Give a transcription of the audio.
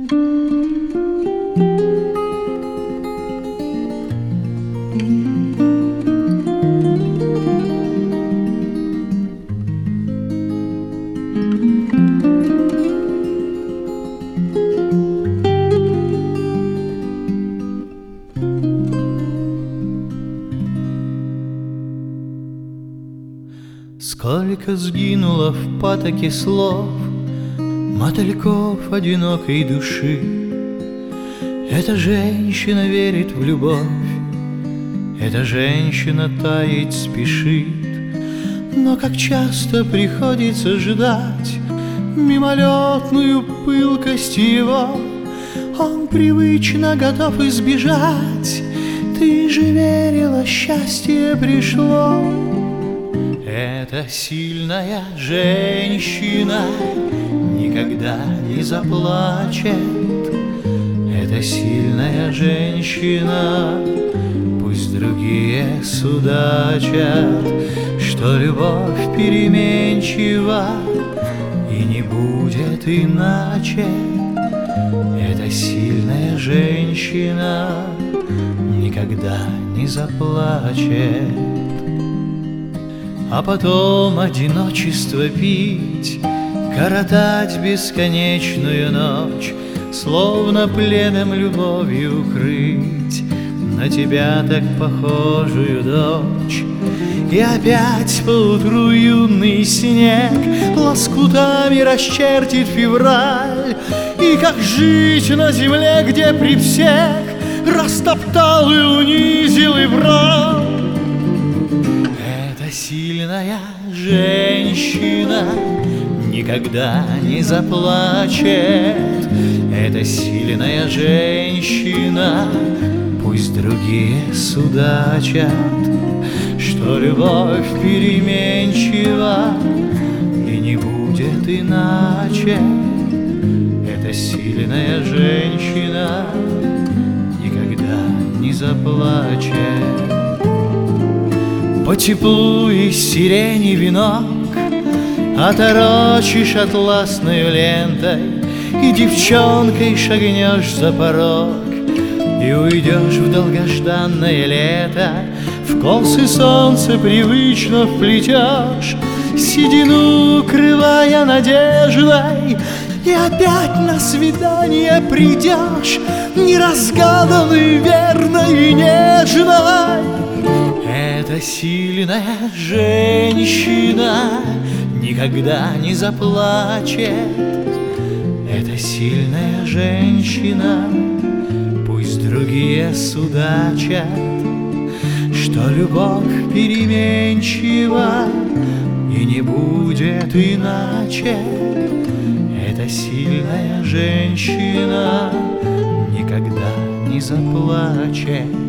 Сколько сгинуло в потоке слов мотыльков одинокой души. Эта женщина верит в любовь, эта женщина таять спешит. Но как часто приходится ждать мимолетную пылкость его, он привычно готов избежать. Ты же верила, счастье пришло. Эта сильная женщина никогда не заплачет. Эта сильная женщина, пусть другие судачат, что любовь переменчива и не будет иначе. Эта сильная женщина никогда не заплачет. А потом одиночество пить, коротать бесконечную ночь, словно пленом любовью укрыть на тебя так похожую дочь. И опять поутру юный снег лоскутами расчертит февраль, и как жить на земле, где при всех растоптал и унизил и врал. Сильная женщина никогда не заплачет. Эта сильная женщина, пусть другие судачат, что любовь переменчива и не будет иначе. Эта сильная женщина никогда не заплачет. По теплу из сирени венок оторочишь атласной лентой, и девчонкой шагнешь за порог, и уйдешь в долгожданное лето. В косы солнце привычно вплетешь, седину укрывая надеждой, и опять на свидание придешь, неразгаданной, верной и нежной. Эта сильная женщина никогда не заплачет. Эта сильная женщина, пусть другие судачат, что любовь переменчива и не будет иначе. Эта сильная женщина никогда не заплачет.